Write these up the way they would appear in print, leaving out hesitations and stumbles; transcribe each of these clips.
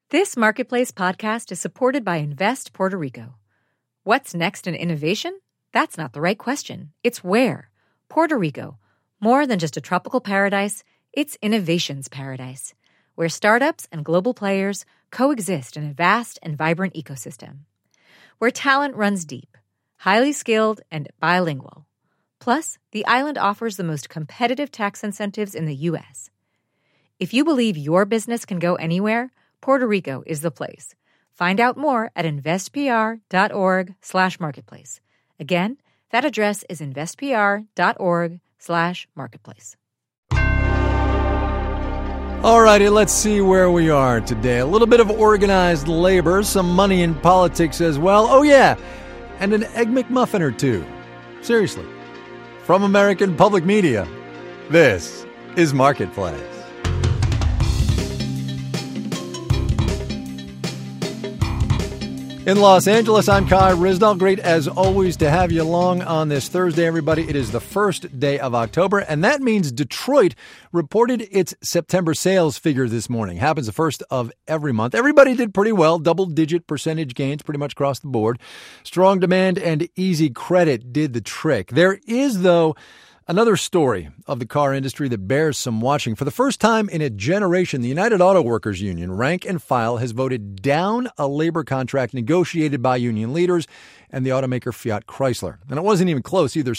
This Marketplace podcast is supported by Invest Puerto Rico. What's next in innovation? That's not the right question. It's where. Puerto Rico. More than just a tropical paradise, it's innovation's paradise, where startups and global players coexist in a vast and vibrant ecosystem. Where talent runs deep, highly skilled, and bilingual. Plus, the island offers the most competitive tax incentives in the U.S. If you believe your business can go anywhere, Puerto Rico is the place. Find out more at investpr.org/marketplace. Again, that address is investpr.org/marketplace. All righty, let's see where we are today. A little bit of organized labor, some money in politics as well. Oh, yeah, and an Egg McMuffin or two. Seriously. From American Public Media, this is Marketplace. In Los Angeles, I'm Kai Ryssdal. Great, as always, to have you along on this Thursday, everybody. It is the first day of October, and that means Detroit reported its September sales figure this morning. Happens the first of every month. Everybody did pretty well, double-digit percentage gains pretty much across the board. Strong demand and easy credit did the trick. There is, though, another story of the car industry that bears some watching. For the first time in a generation, the United Auto Workers Union, rank and file, has voted down a labor contract negotiated by union leaders and the automaker Fiat Chrysler. And it wasn't even close either.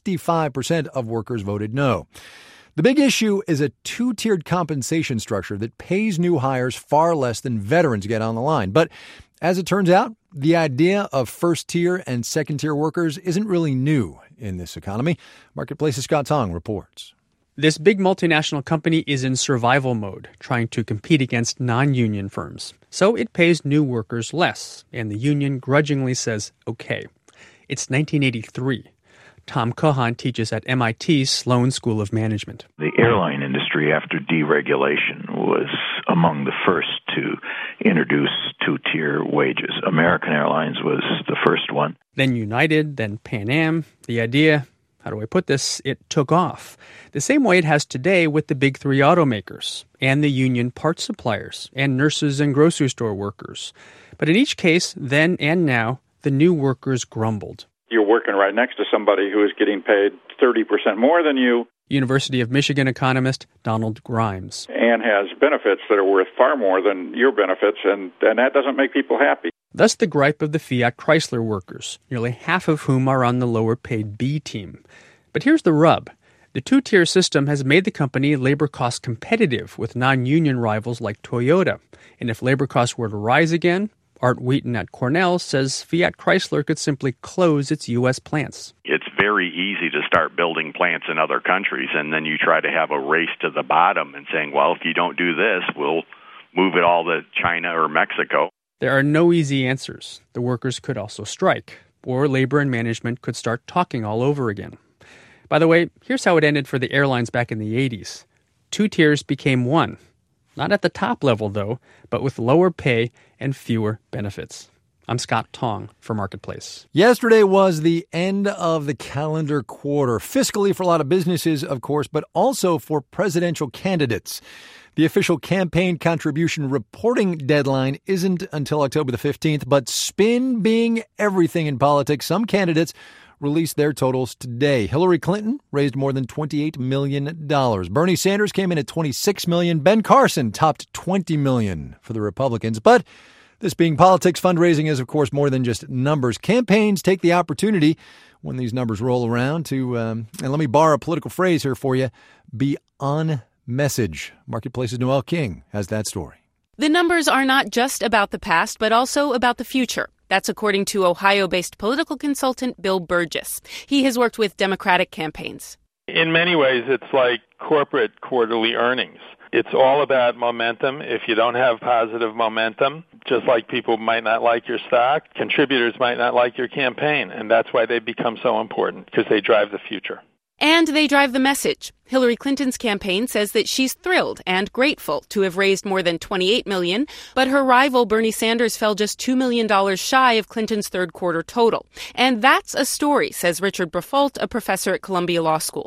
65% of workers voted no. The big issue is a two-tiered compensation structure that pays new hires far less than veterans get on the line. But as it turns out, the idea of first-tier and second-tier workers isn't really new in this economy. Marketplace's Scott Tong reports. This big multinational company is in survival mode, trying to compete against non-union firms. So it pays new workers less, and the union grudgingly says, okay. It's 1983. Tom Cohan teaches at MIT's Sloan School of Management. The airline industry, after deregulation, was among the first to introduce two-tier wages. American Airlines was the first one. Then United, then Pan Am. The idea, how do I put this, it took off. The same way it has today with the big three automakers and the union parts suppliers and nurses and grocery store workers. But in each case, then and now, the new workers grumbled. You're working right next to somebody who is getting paid 30% more than you. University of Michigan economist Donald Grimes. And has benefits that are worth far more than your benefits, and that doesn't make people happy. Thus the gripe of the Fiat Chrysler workers, nearly half of whom are on the lower-paid B team. But here's the rub. The two-tier system has made the company labor cost competitive with non-union rivals like Toyota. And if labor costs were to rise again, Art Wheaton at Cornell says Fiat Chrysler could simply close its U.S. plants. It's very easy to start building plants in other countries, and then you try to have a race to the bottom and saying, well, if you don't do this, we'll move it all to China or Mexico. There are no easy answers. The workers could also strike, or labor and management could start talking all over again. By the way, here's how it ended for the airlines back in the 80s. Two tiers became one. Not at the top level, though, but with lower pay and fewer benefits. I'm Scott Tong for Marketplace. Yesterday was the end of the calendar quarter, fiscally for a lot of businesses, of course, but also for presidential candidates. The official campaign contribution reporting deadline isn't until October the 15th, but spin being everything in politics, some candidates released their totals today. Hillary Clinton raised more than $28 million. Bernie Sanders came in at $26 million. Ben Carson topped $20 million for the Republicans. But this being politics, fundraising is, of course, more than just numbers. Campaigns take the opportunity when these numbers roll around to, and let me borrow a political phrase here for you, be on message. Marketplace's Noel King has that story. The numbers are not just about the past, but also about the future. That's according to Ohio-based political consultant Bill Burgess. He has worked with Democratic campaigns. In many ways, it's like corporate quarterly earnings. It's all about momentum. If you don't have positive momentum, just like people might not like your stock, contributors might not like your campaign. And that's why they become so important, because they drive the future. And they drive the message. Hillary Clinton's campaign says that she's thrilled and grateful to have raised more than $28 million, but her rival Bernie Sanders fell just $2 million shy of Clinton's third quarter total. And that's a story, says Richard Briffault, a professor at Columbia Law School.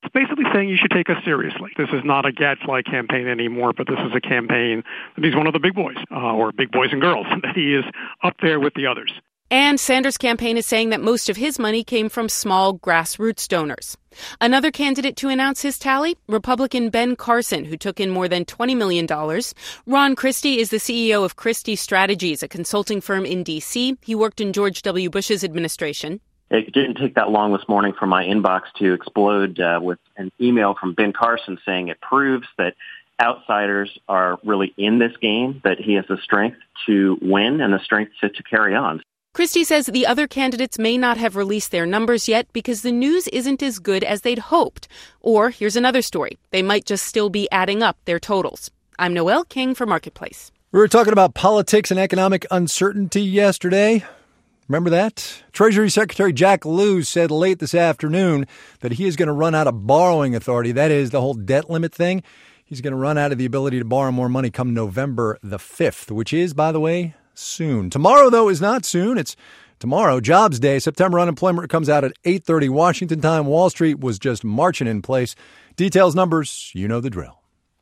basically saying you should take us seriously. This is not a gadfly campaign anymore, but this is a campaign that he's one of the big boys, or big boys and girls, that he is up there with the others. And Sanders' campaign is saying that most of his money came from small grassroots donors. Another candidate to announce his tally, Republican Ben Carson, who took in more than $20 million. Ron Christie is the CEO of Christie Strategies, a consulting firm in D.C. He worked in George W. Bush's administration. It didn't take that long this morning for my inbox to explode with an email from Ben Carson saying it proves that outsiders are really in this game, that he has the strength to win and the strength to carry on. Christie says the other candidates may not have released their numbers yet because the news isn't as good as they'd hoped. Or, here's another story. They might just still be adding up their totals. I'm Noelle King for Marketplace. We were talking about politics and economic uncertainty yesterday. Remember that? Treasury Secretary Jack Lew said late this afternoon that he is going to run out of borrowing authority. That is the whole debt limit thing. He's going to run out of the ability to borrow more money come November the 5th, which is, by the way, soon. Tomorrow, though, is not soon. It's tomorrow, Jobs Day. September unemployment comes out at 8:30 Washington time. Wall Street was just marching in place. Details, numbers, you know the drill.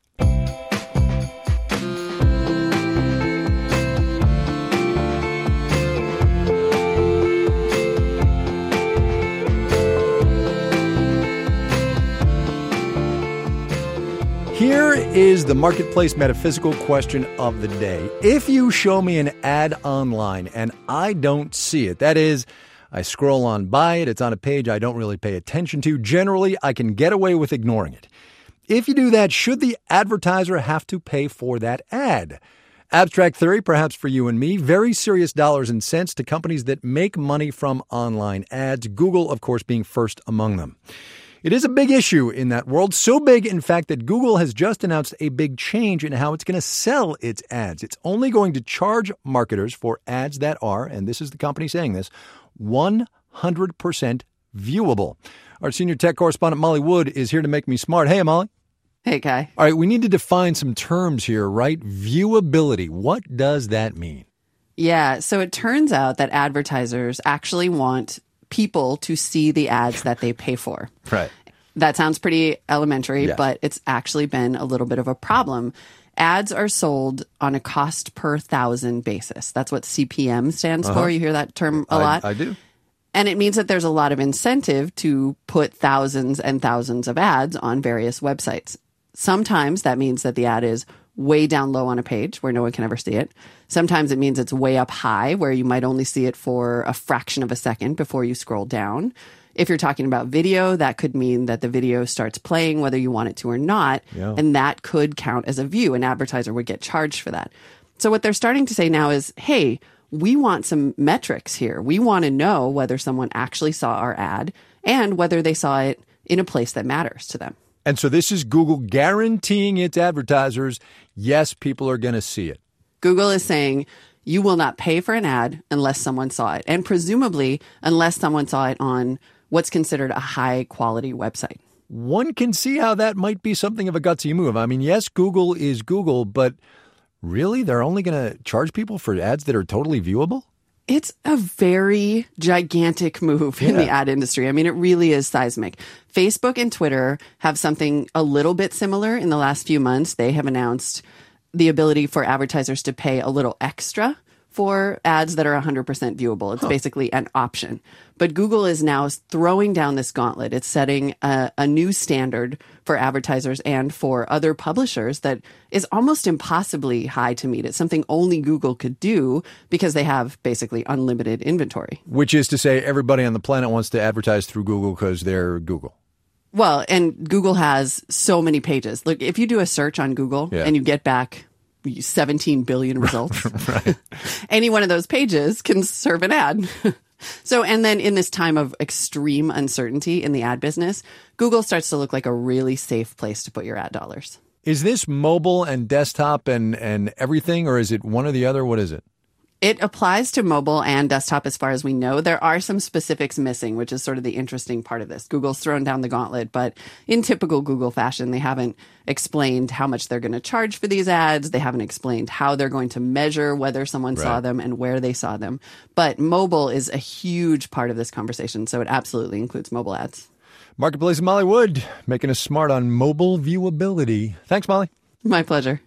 Here is the Marketplace metaphysical question of the day. If you show me an ad online and I don't see it, that is, I scroll on by it, it's on a page I don't really pay attention to, generally I can get away with ignoring it. If you do that, should the advertiser have to pay for that ad? Abstract theory, perhaps for you and me, very serious dollars and cents to companies that make money from online ads, Google, of course, being first among them. It is a big issue in that world, so big, in fact, that Google has just announced a big change in how it's going to sell its ads. It's only going to charge marketers for ads that are, and this is the company saying this, 100% viewable. Our senior tech correspondent, Molly Wood, is here to make me smart. Hey, Molly. Hey, Kai. All right, we need to define some terms here, right? Viewability. What does that mean? Yeah, so it turns out that advertisers actually want people to see the ads that they pay for. Right. That sounds pretty elementary, Yes. but it's actually been a little bit of a problem. Ads are sold on a cost per thousand basis. That's what CPM stands for. You hear that term a lot? I do. And it means that there's a lot of incentive to put thousands and thousands of ads on various websites. Sometimes that means that the ad is way down low on a page where no one can ever see it. Sometimes it means it's way up high where you might only see it for a fraction of a second before you scroll down. If you're talking about video, that could mean that the video starts playing whether you want it to or not. Yeah. And that could count as a view. An advertiser would get charged for that. So what they're starting to say now is, hey, we want some metrics here. We want to know whether someone actually saw our ad and whether they saw it in a place that matters to them. And so this is Google guaranteeing its advertisers, yes, people are going to see it. Google is saying you will not pay for an ad unless someone saw it, and presumably unless someone saw it on what's considered a high-quality website. One can see how that might be something of a gutsy move. I mean, yes, Google is Google, but really, they're only going to charge people for ads that are totally viewable? It's a very gigantic move in the ad industry. I mean, it really is seismic. Facebook and Twitter have something a little bit similar in the last few months. They have announced the ability for advertisers to pay a little extra for ads that are 100% viewable. It's basically an option. But Google is now throwing down this gauntlet. It's setting a new standard for advertisers and for other publishers that is almost impossibly high to meet. It's something only Google could do because they have basically unlimited inventory. Which is to say everybody on the planet wants to advertise through Google because they're Google. Well, and Google has so many pages. Look, if you do a search on Google and you get back 17 billion results, Right. any one of those pages can serve an ad. So, and then in this time of extreme uncertainty in the ad business, Google starts to look like a really safe place to put your ad dollars. Is this mobile and desktop and everything, or is it one or the other? What is it? It applies to mobile and desktop as far as we know. There are some specifics missing, which is sort of the interesting part of this. Google's thrown down the gauntlet, but in typical Google fashion, they haven't explained how much they're going to charge for these ads. They haven't explained how they're going to measure whether someone saw them and where they saw them. But mobile is a huge part of this conversation, so it absolutely includes mobile ads. Marketplace of Molly Wood, making us smart on mobile viewability. Thanks, Molly. My pleasure.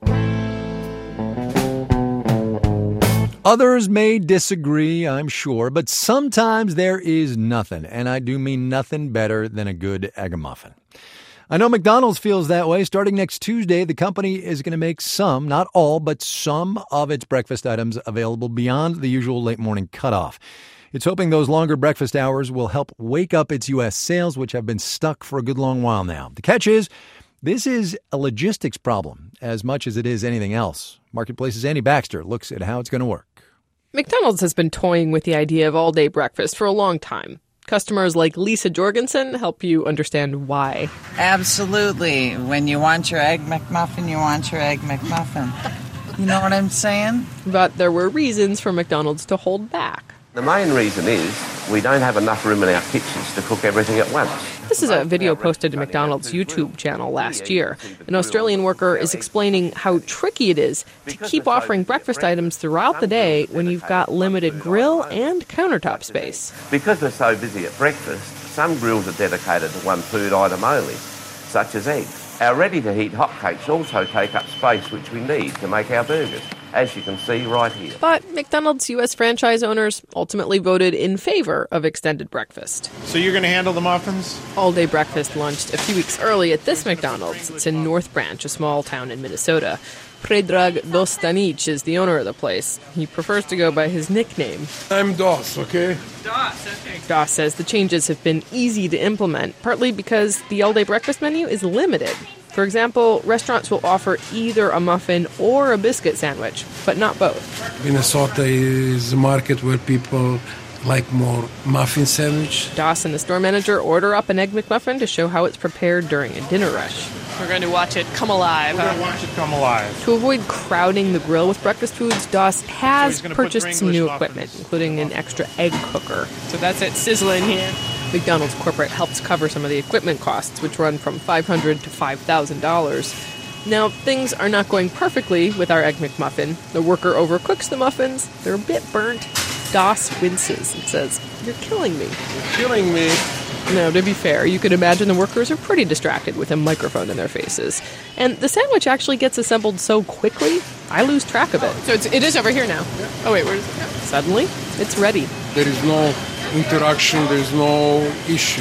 Others may disagree, I'm sure, but sometimes there is nothing, and I do mean nothing better than a good egg muffin. I know McDonald's feels that way. Starting next Tuesday, the company is going to make some, not all, but some of its breakfast items available beyond the usual late morning cutoff. It's hoping those longer breakfast hours will help wake up its U.S. sales, which have been stuck for a good long while now. The catch is, this is a logistics problem as much as it is anything else. Marketplace's Annie Baxter looks at how it's going to work. McDonald's has been toying with the idea of all-day breakfast for a long time. Customers like Lisa Jorgensen help you understand why. Absolutely. When you want your Egg McMuffin, you want your Egg McMuffin. You know what I'm saying? But there were reasons for McDonald's to hold back. The main reason is we don't have enough room in our kitchens to cook everything at once. This is a video posted to McDonald's YouTube channel last year. An Australian worker is explaining how tricky it is to keep offering breakfast items throughout the day when you've got limited grill and countertop space. Because we're so busy at breakfast, some grills are dedicated to one food item only, such as eggs. Our ready-to-heat hotcakes also take up space which we need to make our burgers, as you can see right here. But McDonald's U.S. franchise owners ultimately voted in favor of extended breakfast. So you're going to handle the muffins? All-day breakfast launched a few weeks early at this McDonald's. It's in North Branch, a small town in Minnesota. Predrag Dostanic is the owner of the place. He prefers to go by his nickname. I'm Dos, okay? Doss says the changes have been easy to implement, partly because the all-day breakfast menu is limited. For example, restaurants will offer either a muffin or a biscuit sandwich, but not both. Minnesota is a market where people like more muffin sandwich. Doss and the store manager order up an Egg McMuffin to show how it's prepared during a dinner rush. We're going to watch it come alive. We're going to watch it come alive. To avoid crowding the grill with breakfast foods, Doss has purchased some new equipment, including an extra egg cooker. So that's it sizzling here. McDonald's corporate helps cover some of the equipment costs, which run from $500 to $5,000. Now, things are not going perfectly with our Egg McMuffin. The worker overcooks the muffins. They're a bit burnt. Doss winces and says, "You're killing me." You're killing me. Now, to be fair, you could imagine the workers are pretty distracted with a microphone in their faces. And the sandwich actually gets assembled so quickly, I lose track of it. So it is over here now. Yeah. Oh, wait, where is it? Yeah. Suddenly, it's ready. There is no interaction, there's no issue.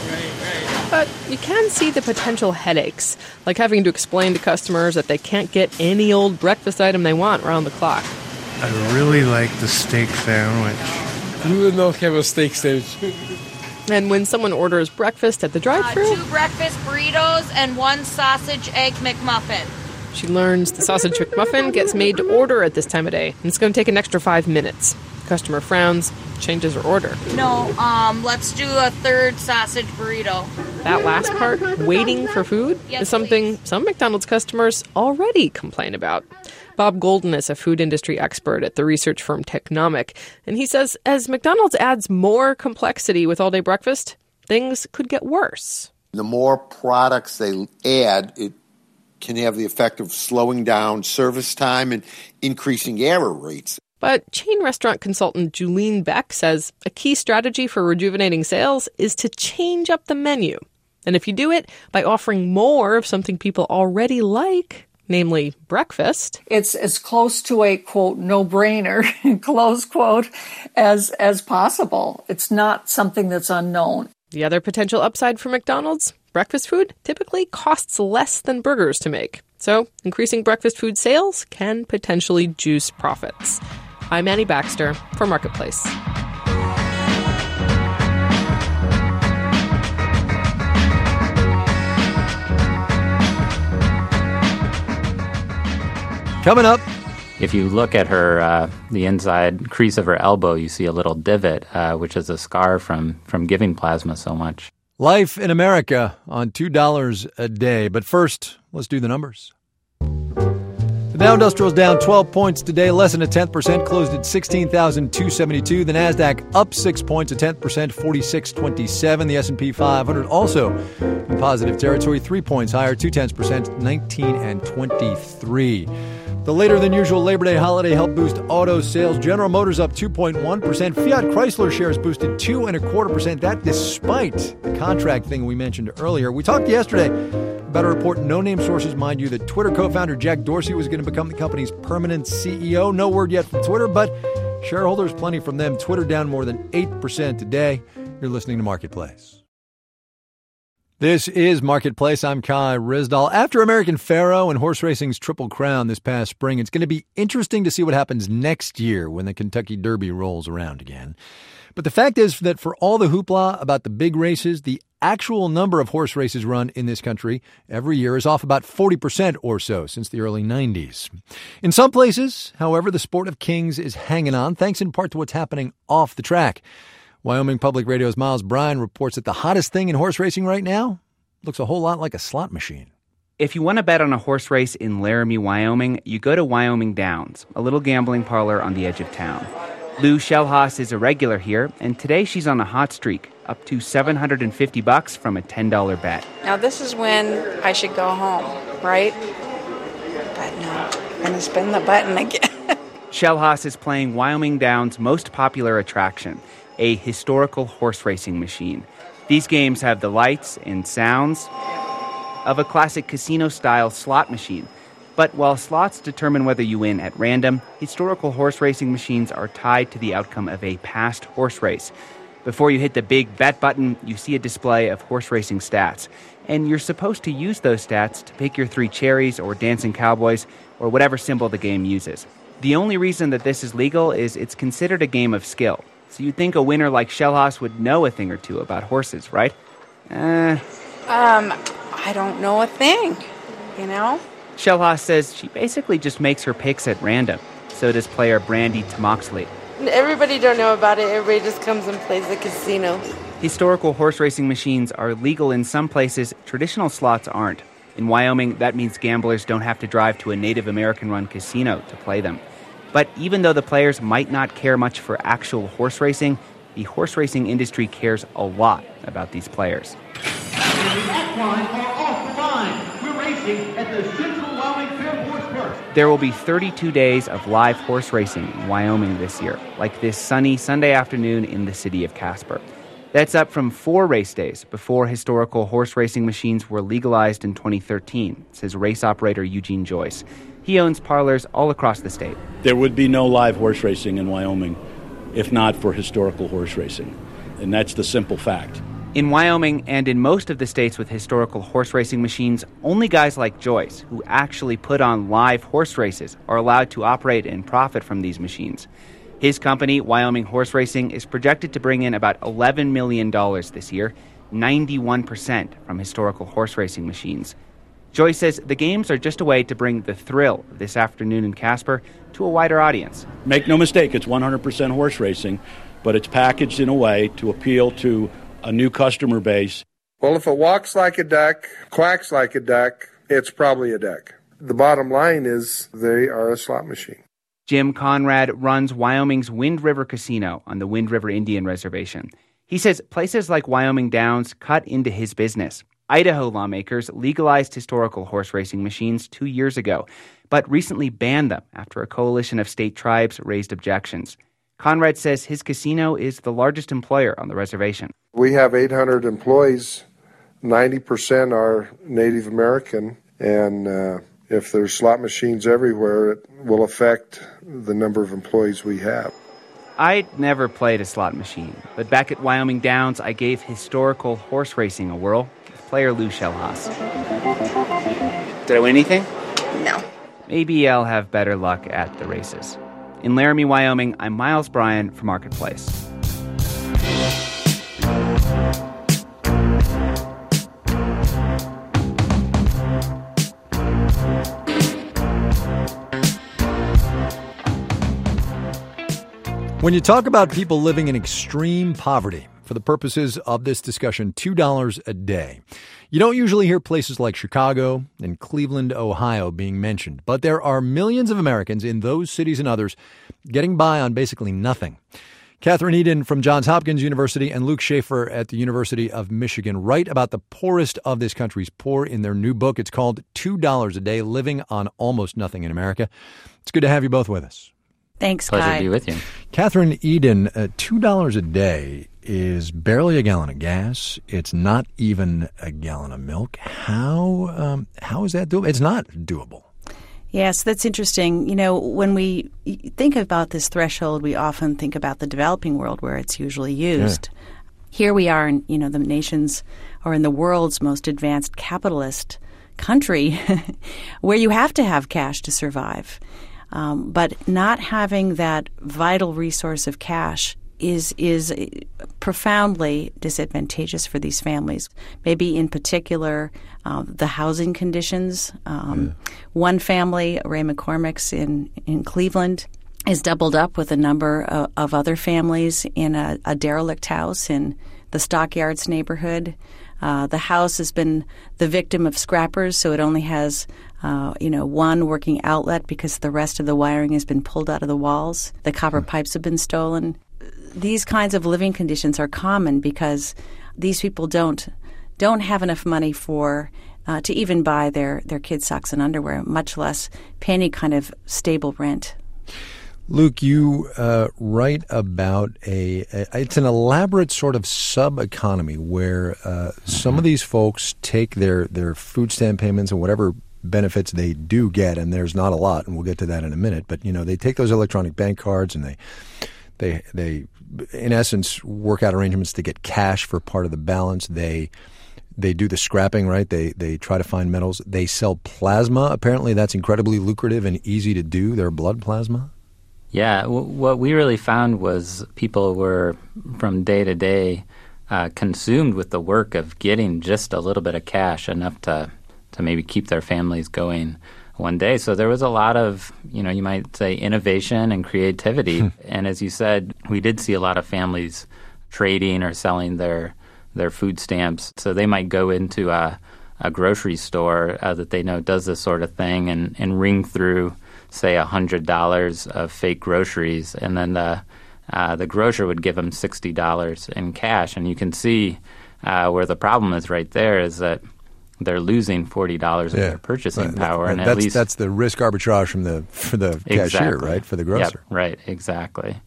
But you can see the potential headaches, like having to explain to customers that they can't get any old breakfast item they want around the clock. I really like the steak sandwich. You will not have a steak sandwich. And when someone orders breakfast at the drive-thru, 2 breakfast burritos and 1 sausage egg McMuffin. She learns the sausage McMuffin gets made to order at this time of day, and it's going to take an extra 5 minutes. Customer frowns, changes her order. No, let's do a 3rd sausage burrito. That last part, waiting for food, is something some McDonald's customers already complain about. Bob Golden is a food industry expert at the research firm Technomic, and he says as McDonald's adds more complexity with all-day breakfast, things could get worse. The more products they add, it can have the effect of slowing down service time and increasing error rates. But chain restaurant consultant Julene Beck says a key strategy for rejuvenating sales is to change up the menu. And if you do it by offering more of something people already like, namely breakfast. It's as close to a, quote, no-brainer, close quote, as possible. It's not something that's unknown. The other potential upside for McDonald's, breakfast food typically costs less than burgers to make. So increasing breakfast food sales can potentially juice profits. I'm Annie Baxter for Marketplace. Coming up. If you look at her, the inside crease of her elbow, you see a little divot, which is a scar from giving plasma so much. Life in America on $2 a day. But first, let's do the numbers. The Dow Industrial is down 12 points today, less than 0.1%, closed at 16,272. The Nasdaq up 6 points, 0.1%, 4627. The S&P 500 also in positive territory, 3 points higher, 0.2%, 19 and 23. The later-than-usual Labor Day holiday helped boost auto sales. General Motors up 2.1%. Fiat Chrysler shares boosted 2.25%. That despite the contract thing we mentioned earlier. We talked yesterday about a report, no-name sources, mind you, that Twitter co-founder Jack Dorsey was going to become the company's permanent CEO. No word yet from Twitter, but shareholders plenty from them. Twitter down more than 8% today. You're listening to Marketplace. This is Marketplace. I'm Kai Ryssdal. After American Pharoah and horse racing's Triple Crown this past spring, it's going to be interesting to see what happens next year when the Kentucky Derby rolls around again. But the fact is that for all the hoopla about the big races, the actual number of horse races run in this country every year is off about 40% or so since the early 90s. In some places, however, the sport of kings is hanging on, thanks in part to what's happening off the track. Wyoming Public Radio's Miles Bryan reports that the hottest thing in horse racing right now looks a whole lot like a slot machine. If you want to bet on a horse race in Laramie, Wyoming, you go to Wyoming Downs, a little gambling parlor on the edge of town. Lou Schellhaus is a regular here, and today she's on a hot streak, up to $750 from a $10 bet. Now this is when I should go home, right? But no, I'm going to spin the button again. Schellhaus is playing Wyoming Downs' most popular attraction, a historical horse racing machine. These games have the lights and sounds of a classic casino-style slot machine. But while slots determine whether you win at random, historical horse racing machines are tied to the outcome of a past horse race. Before you hit the big bet button, you see a display of horse racing stats. And you're supposed to use those stats to pick your 3 cherries or dancing cowboys or whatever symbol the game uses. The only reason that this is legal is it's considered a game of skill. So you'd think a winner like Schellhaus would know a thing or two about horses, right? I don't know a thing, you know? Schellhaus says she basically just makes her picks at random. So does player Brandy Tamoxley. Everybody don't know about it. Everybody just comes and plays the casino. Historical horse racing machines are legal in some places. Traditional slots aren't. In Wyoming, that means gamblers don't have to drive to a Native American-run casino to play them. But even though the players might not care much for actual horse racing, the horse racing industry cares a lot about these players. There will be 32 days of live horse racing in Wyoming this year, like this sunny Sunday afternoon in the city of Casper. That's up from 4 race days before historical horse racing machines were legalized in 2013, says race operator Eugene Joyce. He owns parlors all across the state. There would be no live horse racing in Wyoming if not for historical horse racing, and that's the simple fact. In Wyoming and in most of the states with historical horse racing machines, only guys like Joyce, who actually put on live horse races, are allowed to operate and profit from these machines. His company, Wyoming Horse Racing, is projected to bring in about $11 million this year, 91% from historical horse racing machines. Joyce says the games are just a way to bring the thrill of this afternoon in Casper to a wider audience. Make no mistake, it's 100% horse racing, but it's packaged in a way to appeal to a new customer base. Well, if it walks like a duck, quacks like a duck, it's probably a duck. The bottom line is they are a slot machine. Jim Conrad runs Wyoming's Wind River Casino on the Wind River Indian Reservation. He says places like Wyoming Downs cut into his business. Idaho lawmakers legalized historical horse racing machines 2 years ago, but recently banned them after a coalition of state tribes raised objections. Conrad says his casino is the largest employer on the reservation. We have 800 employees. 90% are Native American, and if there's slot machines everywhere, it will affect the number of employees we have. I'd never played a slot machine, but back at Wyoming Downs, I gave historical horse racing a whirl with player Lou Schellhaus. Did I win anything? No. Maybe I'll have better luck at the races. In Laramie, Wyoming, I'm Miles Bryan for Marketplace. When you talk about people living in extreme poverty, for the purposes of this discussion, $2 a day, you don't usually hear places like Chicago and Cleveland, Ohio being mentioned, but there are millions of Americans in those cities and others getting by on basically nothing. Catherine Eden from Johns Hopkins University and Luke Schaefer at the University of Michigan write about the poorest of this country's poor in their new book. It's called $2 a Day, Living on Almost Nothing in America. It's good to have you both with us. Thanks, Pleasure Kai. to be with you. Catherine Eden, $2 a day is barely a gallon of gas. It's not even a gallon of milk. How is that doable? It's not doable. Yes, that's interesting. You know, when we think about this threshold, we often think about the developing world where it's usually used. Yeah. Here we are in, the nation's or in the world's most advanced capitalist country where you have to have cash to survive. But not having that vital resource of cash is profoundly disadvantageous for these families. Maybe in particular, the housing conditions. One family, Ray McCormick's in Cleveland, is doubled up with a number of other families in a derelict house in the Stockyards neighborhood. The house has been the victim of scrappers, so it only has one working outlet because the rest of the wiring has been pulled out of the walls. The copper pipes have been stolen. These kinds of living conditions are common because these people don't have enough money to even buy their kids' socks and underwear, much less pay any kind of stable rent. Luke, you write about it's an elaborate sort of sub-economy where some of these folks take their food stamp payments and whatever benefits they do get, and there's not a lot, and we'll get to that in a minute, but they take those electronic bank cards and they in essence work out arrangements to get cash for part of the balance. They do the scrapping, right? They try to find metals. They sell plasma. Apparently that's incredibly lucrative and easy to do, their blood plasma. Yeah, what we really found was people were, from day to day, consumed with the work of getting just a little bit of cash, enough to maybe keep their families going one day. So there was a lot of, you might say, innovation and creativity. And as you said, we did see a lot of families trading or selling their food stamps. So they might go into a grocery store that they know does this sort of thing and ring through, say, $100 of fake groceries, and then the grocer would give them $60 in cash. And you can see where the problem is right there is that they're losing $40 of their purchasing power, and that's the risk arbitrage for the cashier, right? For the grocer, right? Exactly.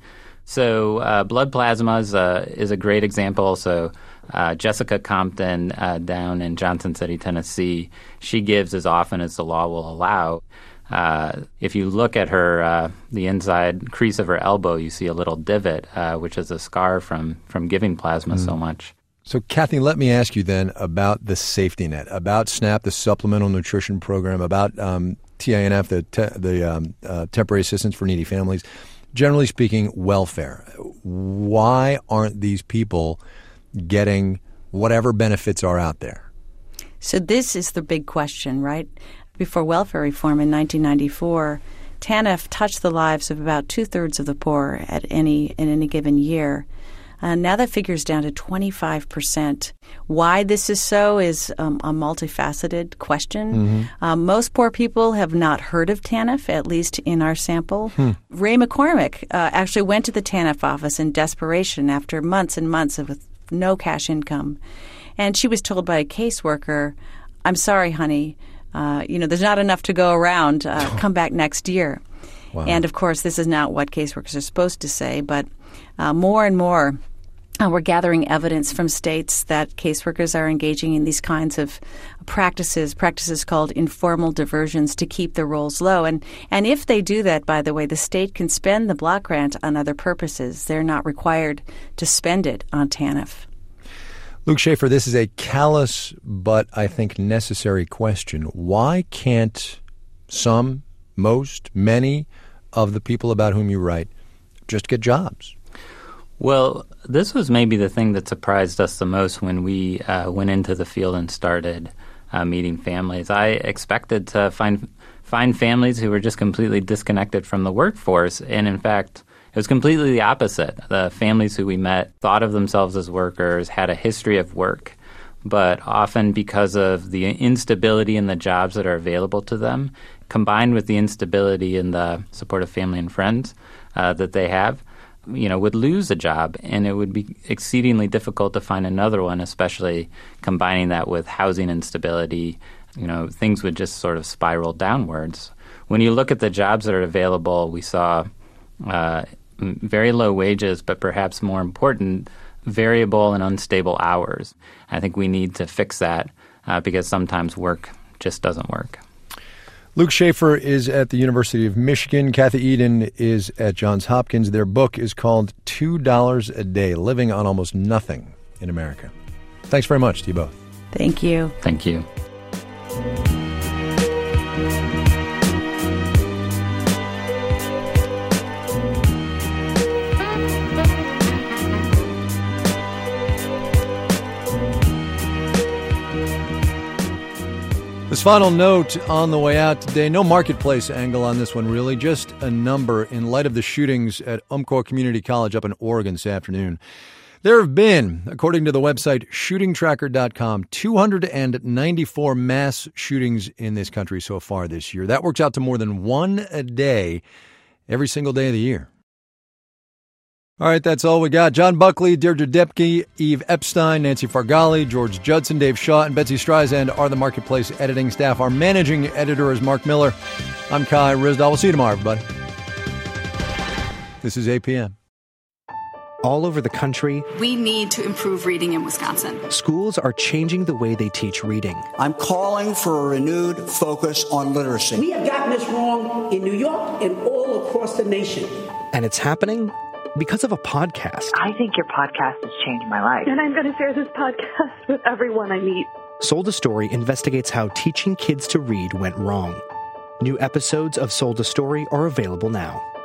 So blood plasma is a great example. So Jessica Compton down in Johnson City, Tennessee, she gives as often as the law will allow. If you look at her, the inside crease of her elbow, you see a little divot, which is a scar from giving plasma so much. So, Kathy, let me ask you then about the safety net, about SNAP, the Supplemental Nutrition Program, about TINF, the Temporary Assistance for Needy Families. Generally speaking, welfare. Why aren't these people getting whatever benefits are out there? So this is the big question, right? Before welfare reform in 1994, TANF touched the lives of about two-thirds of the poor in any given year. Now that figure's down to 25%. Why this is so is a multifaceted question. Mm-hmm. Most poor people have not heard of TANF, at least in our sample. Ray McCormick actually went to the TANF office in desperation after months and months with no cash income. And she was told by a caseworker, "I'm sorry, honey, there's not enough to go around. Come back next year." Wow. And, of course, this is not what caseworkers are supposed to say, but more and more we're gathering evidence from states that caseworkers are engaging in these kinds of practices called informal diversions to keep the rolls low. And if they do that, by the way, the state can spend the block grant on other purposes. They're not required to spend it on TANF. Luke Schaefer, this is a callous but I think necessary question. Why can't some, most, many of the people about whom you write just get jobs? Well, this was maybe the thing that surprised us the most when we went into the field and started meeting families. I expected to find families who were just completely disconnected from the workforce, and in fact, it was completely the opposite. The families who we met thought of themselves as workers, had a history of work, but often because of the instability in the jobs that are available to them, combined with the instability in the supportive family and friends that they have, would lose a job, and it would be exceedingly difficult to find another one, especially combining that with housing instability. Things would just sort of spiral downwards. When you look at the jobs that are available, we saw very low wages, but perhaps more important, variable and unstable hours. I think we need to fix that because sometimes work just doesn't work. Luke Schaefer is at the University of Michigan. Kathy Eden is at Johns Hopkins. Their book is called $2 a Day, Living on Almost Nothing in America. Thanks very much to you both. Thank you. Thank you. This final note on the way out today, no marketplace angle on this one really, just a number in light of the shootings at Umpqua Community College up in Oregon this afternoon. There have been, according to the website shootingtracker.com, 294 mass shootings in this country so far this year. That works out to more than one a day, every single day of the year. All right, that's all we got. John Buckley, Deirdre Depke, Eve Epstein, Nancy Fargali, George Judson, Dave Shaw, and Betsy Streisand are the Marketplace editing staff. Our managing editor is Mark Miller. I'm Kai Ryssdal. We'll see you tomorrow, everybody. This is APM. All over the country, we need to improve reading in Wisconsin. Schools are changing the way they teach reading. I'm calling for a renewed focus on literacy. We have gotten this wrong in New York and all across the nation. And it's happening because of a podcast. I think your podcast has changed my life. And I'm going to share this podcast with everyone I meet. Sold a Story investigates how teaching kids to read went wrong. New episodes of Sold a Story are available now.